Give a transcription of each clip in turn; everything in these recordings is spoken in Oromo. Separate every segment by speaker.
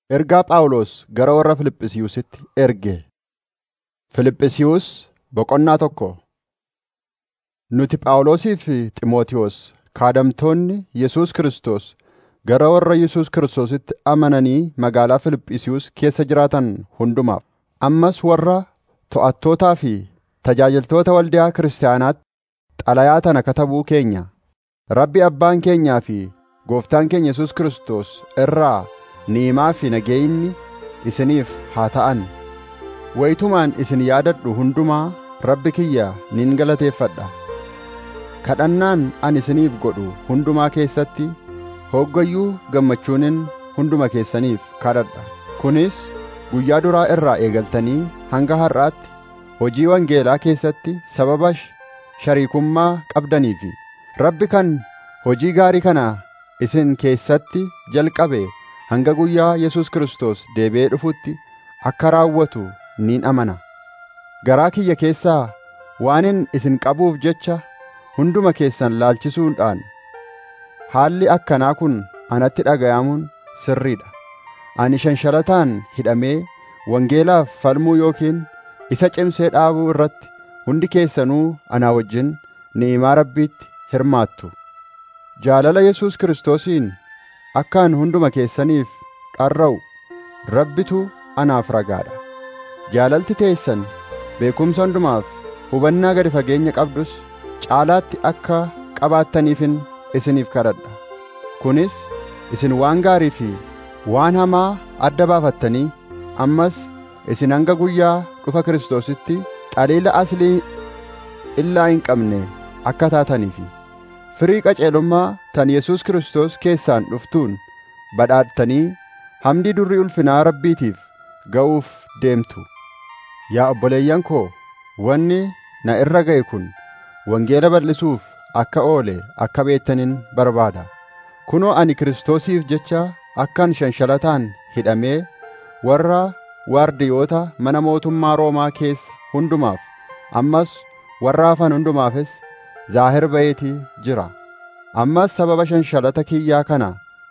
Speaker 1: Ergaa Phaawulos gara warra Fiiliphisiyuusitti erge. Fiiliphisiyuus boqonnaa tokko. Nuti Phaawulosii fi Xiimotewos kaadamtoonni Yesuus Kiristoos gara warra Yesuus Kiristoositti amananii magaalaa Fiiliphisiyuus keessa jiraatan hundumaaf, ammas warra to'attootaa fi tajaajiltoota waldaa kiristaanaatti xalayaa tana katabuu keenya, Rabbi Abbaan keenyaa fi Gooftaan keenya Yesuus Kiristoos irraa ni'imaa fi nageenyi isiniif haa ta'an. Wayitumaan isin yaadadhu hundumaa Rabbi kiyya nin galateeffadha. Kadhannaan ani isiniif godhu hundumaa keessatti hoggayyuu gammachuunin hunduma keessaniif kadhadha. Kunis guyyaa duraa irraa eegaltanii hanga har'aatti hojii wangeelaa keessatti sababa shariikummaa qabdaniifi Rabbi kan hojii gaarii kana isin keessatti jalqabe hanga guyyaa Yesuus Kiristoos deebi'ee dhufutti akka raawwatu nin amana. Garaa kiyya keessaa waanin isin qabuuf jecha hunduma keessan laalchisuudhaan haalli akkanaa kun anatti dhagayamuun sirriidha. Ani shanshalataan hidhamee wangeelaaf falmuu yookiin isa cimsee dhaabuu irratti hundi keessanuu anaa wajjin ni'imaa Rabbiitti hirmaattu. Jaalala Yesuus Kiristoosiin akkaan hunduma keessaniif dharra'u Rabbitu anaaf ragaadha. Jaalalti teessan beekumsa hundumaaf hubannaa gadi fageenya qabdus caalaatti akka qabaattaniifin isiniif kadhadha. Kunis isin waan gaarii fi waan hamaa adda baafattanii ammas isin hanga guyyaa dhufa Kiristoositti xaliila aslii illaa hin qabne akka taataniifi firii qajeelummaa tan Yesuus Kiristoos keessaan dhuftuun badhaadhtanii hamdii durrii ulfinaa Rabbiitiif ga'uuf deemtu. Yaa obboleeyyan koo, wanni na irra ga'e kun wangeela bal'isuuf akka oole akka beektanin barbaada. Kunoo ani Kiristoosiif jecha akkan shanshalataan hidhamee warra waardiyoota mana mootummaa Roomaa keessa hundumaaf ammas warra hafan hundumaafis zaahir ba'eetii jira. Ammas sababa shanshalata kiyyaa kana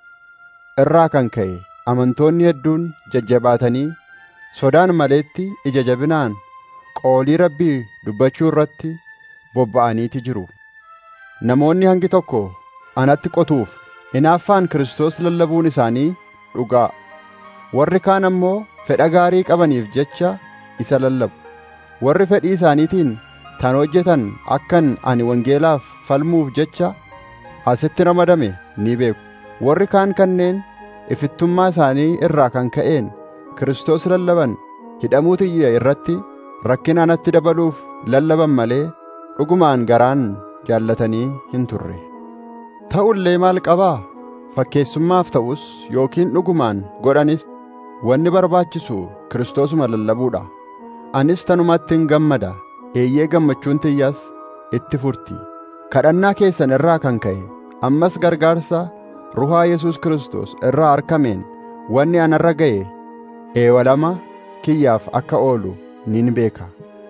Speaker 1: irraa kan ka'e amantoonni hedduun jajjabaatanii sodaan maleetti ija jabinaan qoolii Rabbii dubbachuu irratti bobba'aniiti jiru. Namoonni hangi tokko anatti qotuuf hinaaffaan Kiristoos lallabuun isaanii dhugaa. Warri kaan ammoo fedha gaarii qabaniif jecha isa lallabu. Warri fedhii isaaniitiin tan hojjetan akkan ani wangeelaaf falmuuf jecha asitti ramadame ni beeku. Warri kaan kanneen ifittummaa isaanii irraa kan ka'een Kiristoos lallaban hidhamuu tiyya irratti rakkina anatti dabaluuf lallaban malee dhugumaan garaan jaallatanii hin turre. Ta'ullee maal qabaa? Fakkeessummaaf ta'us yookiin dhugumaan godhanis wanni barbaachisu Kiristoosuma lallabuudha. Anis tanumattin gammada. Eeyyee gammachuun tiyyaas itti furti. Kadhannaa keessan irraa kan ka'e ammas gargaarsa Ruhaa Yesuus Kiristoos irraa argameen wanni anarra ga'e eewalama kiyyaaf akka oolu nin beeka.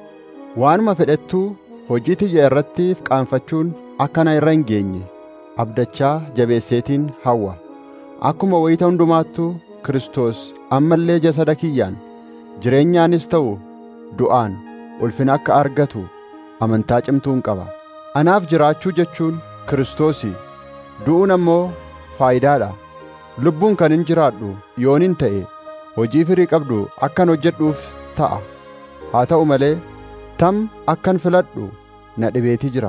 Speaker 1: Waanuma fedhettuu hojii tiyya irratti qaanfachuun akka na irra hin geenye abdachaa jabeesseetiin hawwa. Akkuma wayita hundumaattuu Kiristoos ammallee jasada kiyyaan jireenyaanis ta'u du'aan ulfina akka argatu amantaa cimtuun qaba. Anaaf jiraachuu jechuun Kiristoosi, du'uun ammoo faayidaadha. Lubbuun kan hin jiraadhu yoonin ta'e hojii firii qabdu akkan hojjedhuuf ta'a. Haa ta'u malee tam akkan filadhu na dhibeetii jira.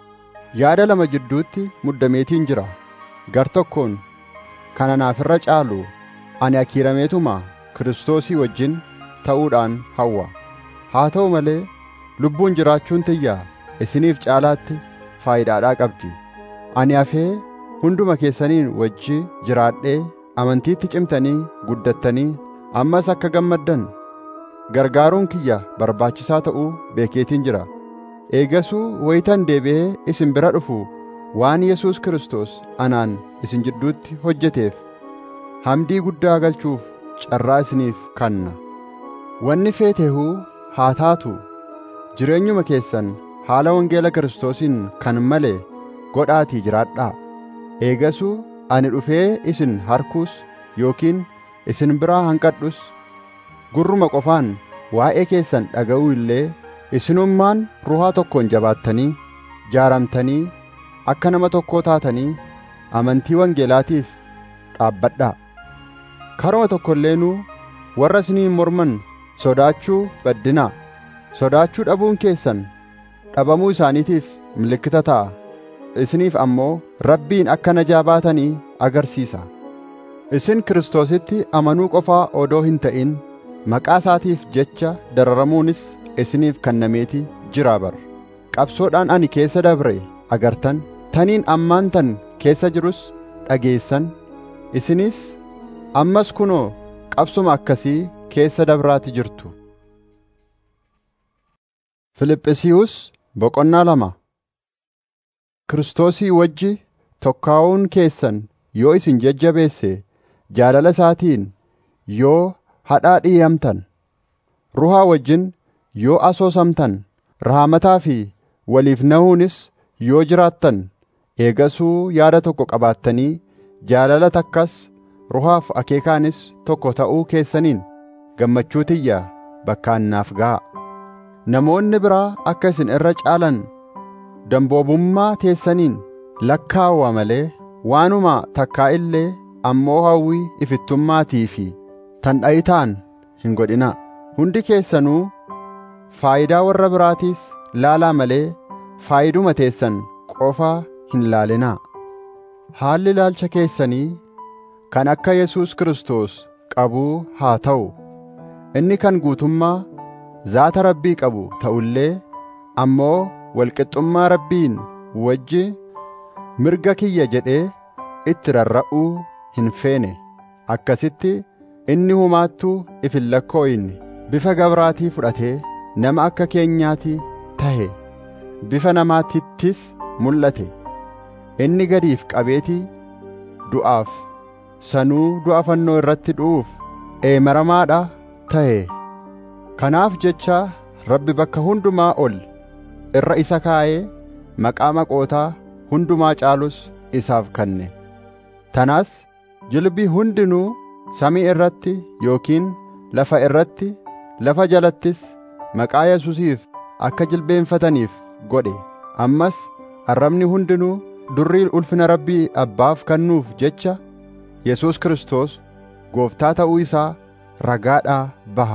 Speaker 1: Yaada lama jidduutti muddameetiin jira. Gar tokkoon kan anaaf irra caalu ani akiirameetuma Kiristoosii wajjin ta'uudhaan hawwa. Haa ta'u malee lubbuun jiraachuun tiyya isiniif caalaatti faayidaadhaa qabdi. Ani hafee hunduma keessaniin wajji jiraadhee amantiitti cimtanii guddattanii ammas akka gammaddan gargaaruun kiyya barbaachisaa ta'uu beekeetiin jira. Eegasuu wayitan deebi'ee isin bira dhufu waan Yesuus Kiristoos anaan isin jidduutti hojjeteef hamdii guddaa galchuuf carraa isiniif kanna. Wanni feetehuu haa taatu jireenyuma keessan haala wangeela Kiristoosiin kan malee godhaatii jiraadhaa. Eegasuu ani dhufee isin harkuus yookiin isin biraa hanqadhus gurruma qofaan waa'ee keessan dhaga'uu illee isinummaan ruhaa tokkoon jabaattanii jaaramtanii akka nama tokkoo taatanii amantii wangeelaatiif dhaabbadhaa. Karuma tokko illeenuu warra isiniin morman sodaachuu baddinaa. Sodaachuu dhabuun keessan dhabamuu isaaniitiif milikkita ta'a. Isiniif ammoo Rabbiin akka najaa baatanii agarsiisa. Isin Kiristoositti amanuu qofaa odoo hin ta'in maqaa isaatiif jecha dararamuunis isiniif kennameeti jiraa bara. Qabsoodhaan ani keessa dabre agartan, taniin ammaan tan keessa jirus dhageessan, isinis ammas kunoo qabsuma akkasii keessa dabraati jirtu. Filiphisiiyuus boqonnaa 2. Kiristoosii wajji tokkaa'uun keessan yoo isin jajjabeesse jaalala isaatiin yoo hadhaa dhi'amtan, ruhaa wajjin yoo asoosamtan, rahaamataa fi waliif nahuunis yoo jiraattan, eegasuu yaada tokko qabaattanii jaalala takkas ruhaaf akeekaanis tokko ta'uu keessaniin gammachuu tiyya bakkaan naaf ga'a. Namoonni biraa akka isin irra caalan damboobummaa teessaniin lakkaawwa malee waanuma takkaa illee ammoo hawwii ifittummaatii fi tan dha'itaan hin godhinaa. Hundi keessanuu faayidaa warra biraatiis laalaa malee faayiduma teessan qofaa hin laalinaa. Haalli ilaalcha keessanii kan akka Yesuus Kiristoos qabuu haa ta'u. Inni kan guutummaa zaata Rabbii qabu ta'ullee ammoo walqixxummaa Rabbiin wajji mirga kiyya jedhee itti rarra'uu hin feene. Akkasitti inni humaattuu if hin lakkooyne bifa gabraatii fudhatee nama akka keenyaatii tahe, bifa namaatittis mul'ate. Inni gadiif qabeetii du'aaf sanuu du'a fannoo irratti du'uuf eemaramaadha tahe. Kanaaf jecha Rabbi bakka hundumaa ol irra isa kaa'ee maqaa maqootaa hundumaa caalus isaaf kenne. Tanaas jilbi hundinuu samii irratti yookiin lafa irratti, lafa jalattis maqaa Yesuusiif akka jilbeenfataniif godhe. Ammas arrabni hundinuu durrii ulfina Rabbii Abbaaf kennuuf jecha Yesuus Kiristoos Gooftaa ta'uu isaa ragaadhaa baha.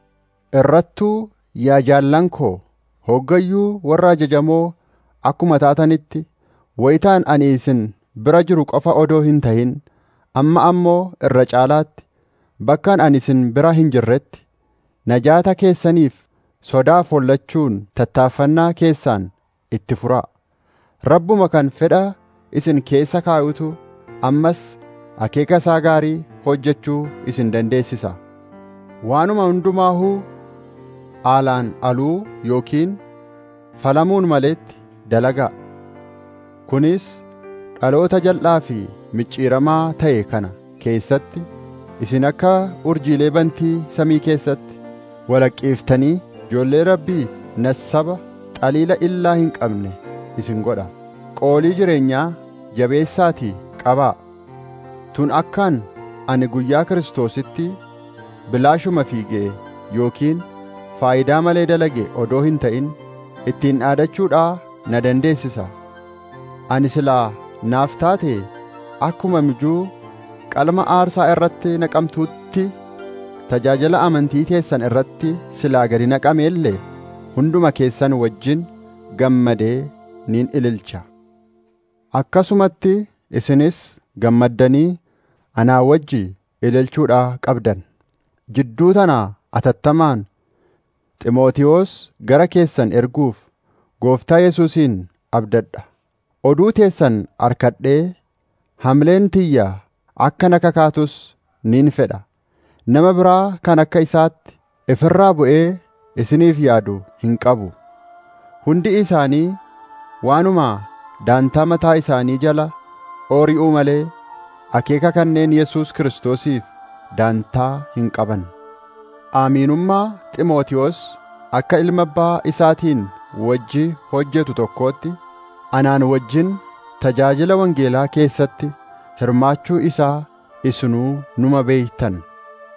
Speaker 1: Irrattuu yaa jaallan koo hoggayyuu warra ajajamoo akkuma taatanitti wayitaan ani isin bira jiru qofa odoo hin tahin amma ammoo irra caalaatti bakkaan ani isin bira hin jirretti najaata keessaniif sodaaf hollachuun tattaaffannaa keessaan itti furaa. Rabbuma kan fedha isin keessa kaa'utu ammas akeeka isaa gaarii hojjechuu isin dandeessisa. Waanuma hundumaahuu aalaan aluu yookiin falamuun maleetti dalagaa. Kunis dhaloota jal'aa fi micciiramaa ta'e kana keessatti isin akka urjiilee bantii samii keessatti walaqqiiftanii ijoollee Rabbii nassaba xaliila illaa hin qabne isin godha. Qoolii jireenyaa jabeessaatii qabaa. Tun akkaan ani guyyaa Kiristoositti bilaashuma fiigee yookiin faayidaa malee dalage odoo hin ta'in ittiin dhaadachuudhaa na dandeessisa. Ani silaa naaf taate akkuma mijuu qalma aarsaa irratti naqamtuutti tajaajila amantii teessan irratti silaa gadi naqameellee hunduma keessan wajjin gammadee niin ililcha. Akkasumatti isinis gammaddanii anaa wajji ililchuudhaa qabdan. Jidduu tanaa atattamaan Ximootiyoos gara keessan erguuf Gooftaa Yesuusiin abdadha. Oduu teessan arkadhee hamleen tiyya akka na kakaatus niin fedha. Nama biraa kan akka isaatti ifirraa bu'ee isiniif yaadu hin qabu. Hundi isaanii waanuma daantaa mataa isaanii jala oori'uu malee akeeka kanneen Yesuus Kiristoosiif daantaa hin qaban. Aamiinummaa Ximootiyoos akka ilma abbaa isaatiin wajji hojjetu tokkootti anaan wajjin tajaajila wangeelaa keessatti hirmaachuu isaa isinuu numa beeytan.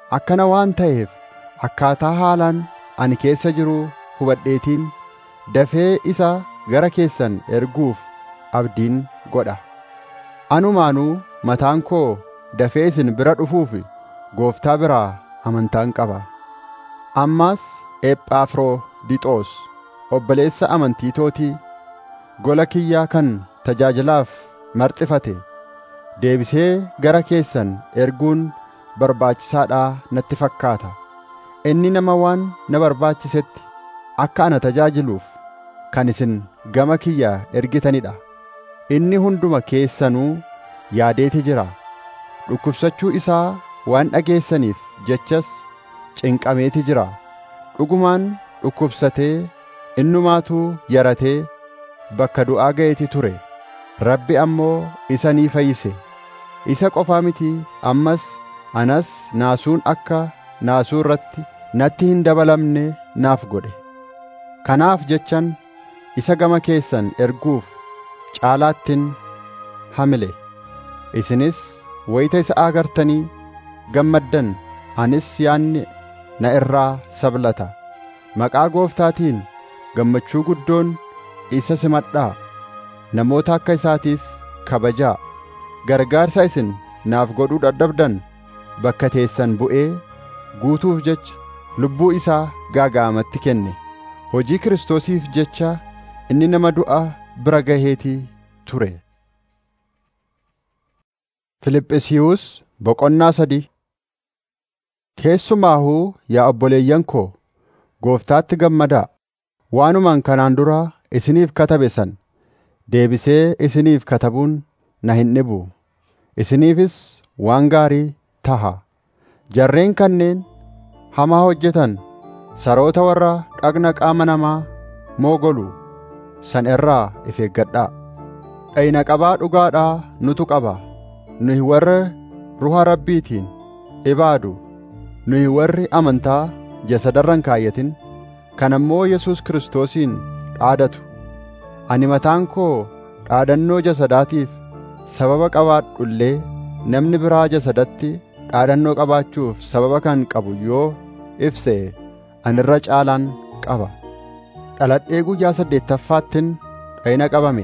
Speaker 1: akkana waan ta'eef akkaataa haalaan ani keessa jiru hubadheetiin dafee isa gara keessan erguuf abdiin godha. Anumaanuu mataan koo dafee isin bira dhufuuf Gooftaa biraa amantaan qaba. Ammas Ephafroodixoos obboleessa amantii tootii gola kiyyaa kan tajaajilaaf marxifate deebisee gara keessan erguun barbaachisaadhaa natti fakkaata. Inni nama waan na barbaachisetti akka ana tajaajiluuf kan isin gama kiyya ergitanidha. Inni hunduma keessanuu yaadeeti jira. Dhukkubsachuu isaa waan dhageessaniif jechas cinqameeti jira. Dhugumaan dhukkubsatee innumaatuu yaratee bakka du'aa ga'eeti ture. Rabbi ammoo isa ni fayyise. Isa qofaa miti ammas anas naasuun akka naasuu irratti natti hin dabalamne naaf godhe. Kanaaf jechan isa gama keessan erguuf caalaattin hamile. Isinis wayita isa agartanii gammaddan anis yaanni na irraa sablata. Maqaa Gooftaatiin gammachuu guddoon isa simadhaa. Namoota akka isaatiis kabajaa. Gargaarsa isin naaf godhuu dadhabdan bakka teessan bu'ee guutuuf jecha lubbuu isaa gaaga'amatti kenne. Hojii Kiristoosiif jecha inni nama du'a bira gaheetii ture. Filiphisiiyuus boqonnaa 3. Keessumaahuu yaa obboleeyyan koo Gooftaatti gammadaa. Waanumaan kanaan dura isiniif katabe san deebisee isiniif katabuun na hin dhibu. Isiniifis waan gaarii taha. Jarreen kanneen hamaa hojjetan saroota warra dhagna qaama namaa moogolu san irraa if eeggadhaa. Dhayna qabaa dhugaadhaa nutu qaba. Nuyi warra ruha Rabbiitiin ibaadu, nuyi warri amantaa jasadarran kaayyatin, kan ammoo Yesuus Kiristoosiin dhaadatu. Ani mataan koo dhaadannoo jasadaatiif sababa qabaadhullee namni biraa jasadatti dhaadannoo qabaachuuf sababa kan qabu yoo ibse ani irra caalaan qaba. Dhaladhee guyyaa 8ffaattin dhayna qabame.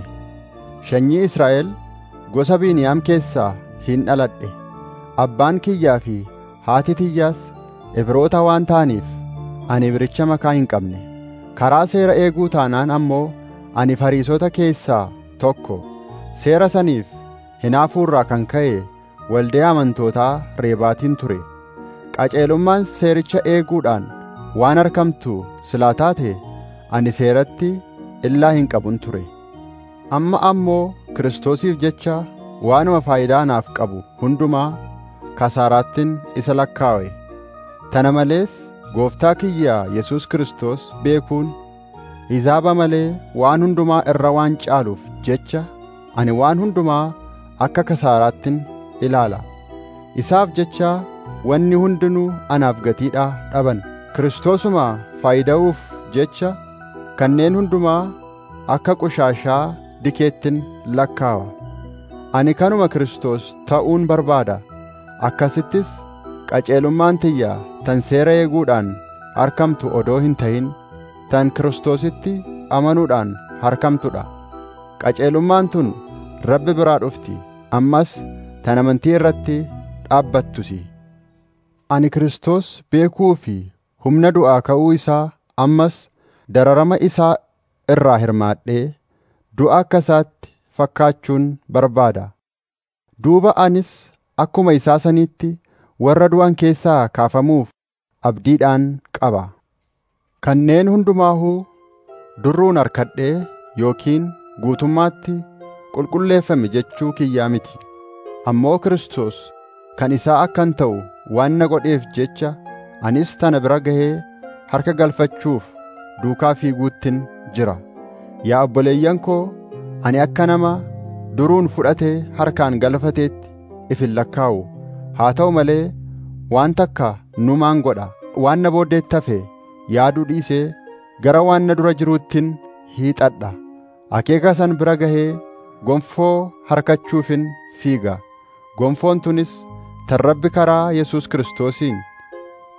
Speaker 1: Sanyii Israa'el gosa Biniyaam keessaa hin dhaladhe. Abbaan kiyyaa fi haati tiyyaas Ibroota waan ta'aniif ani Ibricha makaa hin qabne. Karaa seera eeguu taanaan ammoo ani Fariisota keessaa tokko. Seera saniif hinaafuurraa kan ka'e waldee amantootaa reebaatiin ture. Qajeelummaan seericha eeguudhaan waan argamtu silaa taate ani seeratti illaa hin qabun ture. Amma ammoo Kiristoosiif jecha waanuma faayidaa naaf qabu hundumaa kasaaraattin isa lakkaawe. Tana malees Gooftaa kiyyaa Yesuus Kiristoos beekuun hizaaba malee waan hundumaa irra waan caaluuf jecha ani waan hundumaa akka kasaaraattin ilaala. Isaaf jecha wanni hundinuu anaaf gatiidhaa dhaban. Kiristoosuma faayida'uuf jecha kanneen hundumaa akka qushaashaa dikeettin lakkaawa. Ani kanuma Kiristoos ta'uun barbaada. Akkasittis qajeelummaan tiyya tan seera eeguudhaan harkamtu odoo hin ta'in tan Kiristoositti amanuudhaan harkamtudha. Qajeelummaan tun Rabbi biraa dhufti. Ammas tan amantii irratti dhaabbattusi. Ani Kiristoos beekuu fi humna du'aa ka'uu isaa ammas dararama isaa irraa hirmaadhee du'a akka isaatti fakkaachuun barbaada. Duuba anis akkuma isaa saniitti warra du'an keessaa kaafamuuf abdiidhaan qaba. Kanneen hundumaahuu durruun harkadhee yookiin guutummaatti qulqulleeffame jechuu kiyyaa miti. Ammoo Kiristoos kan isaa akkan ta'u waan na godheef jecha anis tana bira gahee harka galfachuuf duukaa fiiguuttin jira. Yaa obboleeyyan koo ani akka nama duruun fudhatee harkaan galfateetti if hin lakkaa'u. Haa ta'u malee waan takka numaan godha. Waan na booddeetti hafe yaaduu dhiisee gara waan na dura jiruuttin hiixadha. Akeeka san bira gahee gonfoo harkachuufin fiiga. Gonfoon tunis tan Rabbi karaa Yesuus Kiristoosiin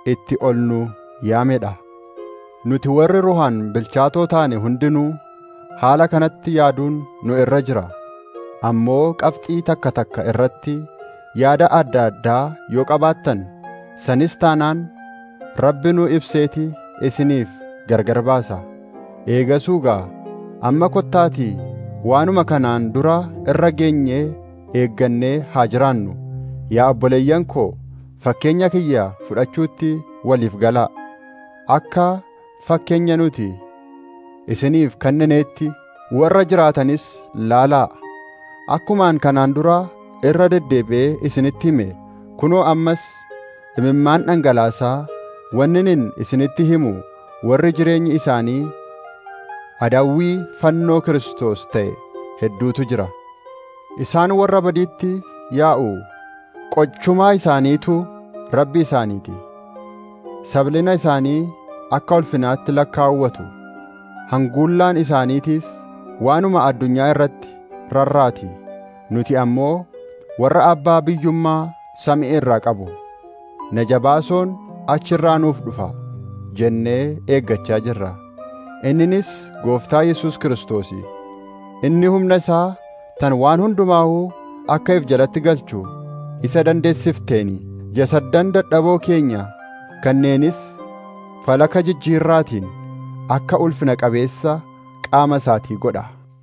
Speaker 1: itti ol nu yaamedha. Nuti warri ruhaan bilchaatoo taane hundinuu haala kanatti yaaduun nu irra jira. Ammoo qabxii takka takka irratti yaada adda addaa yoo qabaattan, sanis taanaan Rabbi nu ibseeti isiniif gargar baasa. Eegasuugaa amma kottaatii waanuma kanaan dura irra geenyee eeggannee haa jiraannu. Yaa obboleeyyan koo, fakkeenya kiyya fudhachuutti waliif galaa. Akka fakkeenya nuti isiniif kennineetti warra jiraatanis laalaa. Akkumaan kanaan dura irra deddeebi'ee isinitti hime, kunoo ammas imimmaan dhangalaasaa wannin isinitti himu warri jireenyi isaanii adawwii fannoo Kiristoos ta'e hedduutu jira. Isaan warra badiitti yaa'u qochumaa isaaniitu Rabbi isaaniiti. Sablina isaanii akka ulfinaatti lakkaawwatu. Hanguullaan isaaniitiis waanuma addunyaa irratti rarraati. Nuti ammoo warra abbaa biyyummaa samii irraa qabu, na jabaasoon achirraa nuuf dhufa jennee eeggachaa jirra. Inninis Gooftaa Yesuus Kiristoosi. Inni humna isaa tan waan hundumaa'uu akka if jalatti galchu isa dandeessifteeni jasaddan dadhaboo keenya kanneenis falaka jijjiirraatiin akka ulfina qabeessa qaama isaatii godha.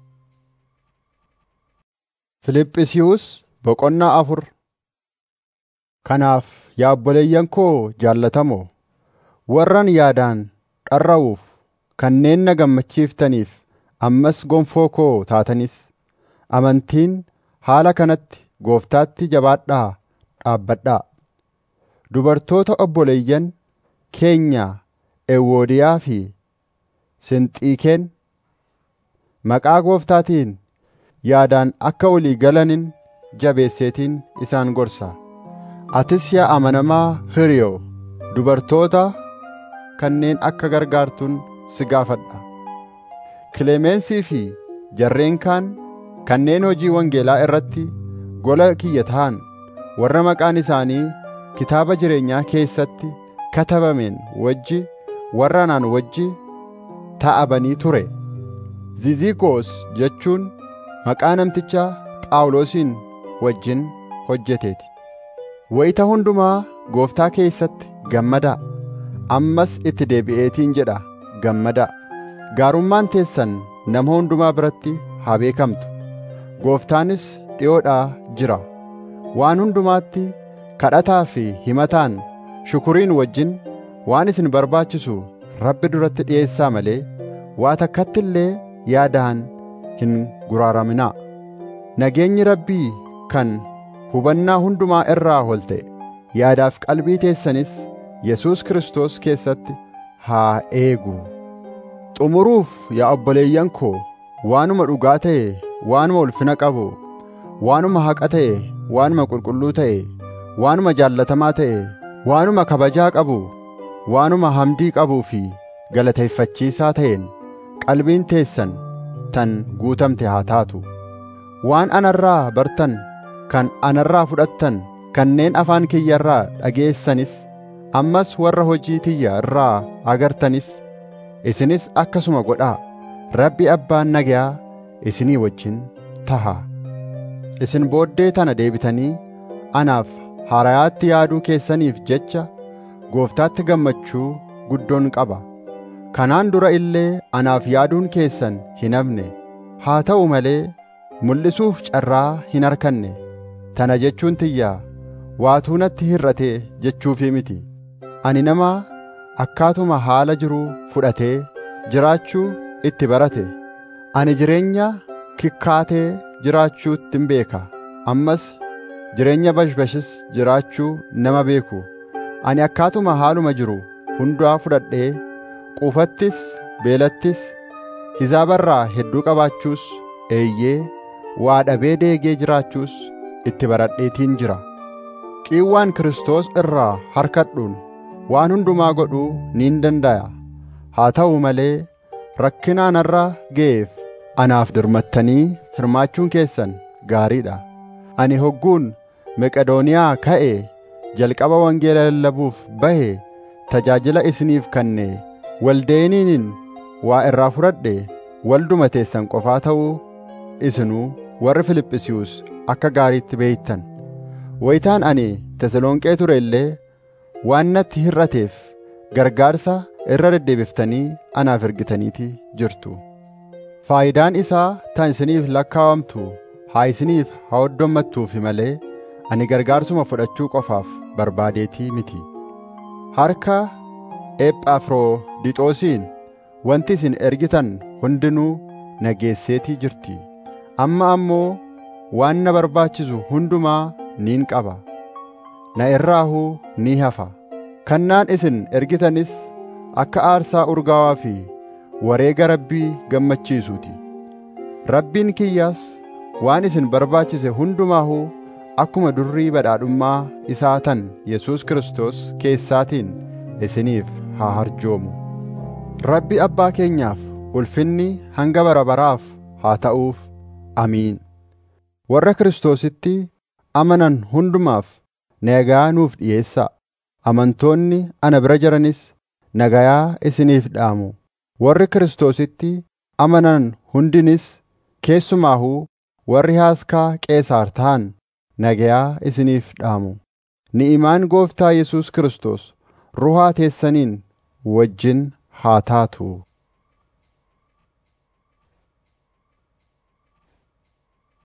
Speaker 1: Filiphisiiyuus boqonnaa 4. Kanaaf yaa obboleeyyan koo jaallatamoo, warran yaadaan dharra'uuf kanneen na gammachiiftaniif ammas gonfoo koo taatanis, amantiin haala kanatti Gooftaatti jabaadhaa dhaabbadhaa. Dubartoota obboleeyyan keenya Ewoodiyaa fi Sinxiiqeen maqaa Gooftaatiin yaadaan akka walii galanin jabeesseetiin isaan gorsa. Atis yaa amanamaa Hiriyoo, dubartoota kanneen akka gargaartuun si gaafadha. Kilemeensii fi jarreen kaan kanneen hojii wangeelaa irratti gola kiyya ta'an, warra maqaan isaanii kitaaba jireenyaa keessatti katabameen wajji warra naan wajji ta'abanii ture. Ziziqoos jechuun maqaa namticha Phaawulosiin wajjin hojjeteeti. Wayita hundumaa Gooftaa keessatti gammadaa. Ammas itti deebi'eetiin jedha, gammadaa. Gaarummaan teessan nama hundumaa biratti haa beekamtu. Gooftaanis dhi'oodhaa jira. Waan hundumaatti kadhataa fi himataan shukuriin wajjin waan isin barbaachisu Rabbi duratti dhi'eessaa malee waa takkatti illee yaadaan hin guraaraminaa. Nageenyi Rabbii kan hubannaa hundumaa irraa ol ta'e yaadaaf qalbii teessanis Yesuus Kiristoos keessatti haa eegu. Xumuruuf yaa obboleeyyan koo, waanuma dhugaa ta'e, waanuma ulfina qabu, waanuma haqa ta'e, waanuma qulqulluu ta'e, waanuma jaallatamaa ta'e, waanuma kabajaa qabu, waanuma hamdii qabuu fi galateeffachiisaa ta'een qalbiin teessan tan guutamte haa taatu. Waan anarraa bartan, kan anarraa fudhattan, kanneen afaan kiyya irraa dhageessanis, ammas warra hojii tiyya irraa agartanis, isinis akkasuma godhaa. Rabbi abbaan nagayaa isinii wajjin taha. Isin booddee tana deebitanii anaaf haarayaatti yaaduu keessaniif jecha Gooftaatti gammachuu guddoon qaba. Kanaan dura illee anaaf yaaduun keessan hin hafne. Haa ta'u malee mul'isuuf carraa hin arkanne. Tana jechuun tiyyaa waatuu natti hir'ate jechuufii miti. Ani nama akkaatuma haala jiruu fudhatee jiraachuu itti barate. Ani jireenya kikkaatee jiraachuuttin beeka. Ammas jireenya bashbashis jiraachuu nama beeku. Ani akkaatuma haaluma jiru hundaa fudhadhee quufattis beelattis hizaabarraa hedduu qabaachuus eeyyee waa dhabee deegee jiraachuus itti baradheetiin jira. Qiiwwaan Kiristoos irraa harkadhuun waan hundumaa godhuu niin danda'a. Haa ta'u malee rakkinaan irra ga'eef anaaf dirmattanii hirmaachuun keessan gaariidha. Ani hogguun Meqedooniyaa ka'ee jalqaba wangeela lallabuuf bahe tajaajila isiniif kenne waldeeniin waa irraa fudhadhe walduma teessan qofaa ta'uu isinuu warri Filiphisiiyuus akka gaariitti beektan. Wayitaan ani Tesalonqee ture illee waan natti hir'ateef gargaarsa irra deddeebiftanii anaaf ergitaniiti jirtu. Faayidaan isaa tan isiniif lakkaawamtu haa isiniif haa hoddommattuufi malee ani gargaarsuma fudhachuu qofaaf barbaadeetii miti. Harka Ephafroodixoosiin wanti isin ergitan hundinuu nageesseetii jirti. Amma ammoo waan na barbaachisu hundumaa niin qaba. Na irraahuu ni hafa. Kannaan isin ergitanis akka aarsaa urgaawaa fi wareega Rabbii gammachiisuuti. Rabbiin kiyyaas waan isin barbaachise hundumaahuu akkuma durrii badhaadhummaa isaa tan Yesuus Kiristoos keessaatiin isiniif haa harjoomu. Rabbi Abbaa keenyaaf ulfinni hanga bara baraaf haa ta'uuf. Amiin. Warra Kiristoositti amanan hundumaaf nagaa nuuf dhiyeessaa. Amantoonni ana bira jiranis nagayaa isiniif dhaamu. Warri Kiristoositti amanan hundinis keessumaahuu warri haaskaa Qeesaar ta'an nagayaa isiniif dhaamu. Ni'imaan Gooftaa Yesuus Kiristoos ruhaa teessaniin wajjin haa taatu.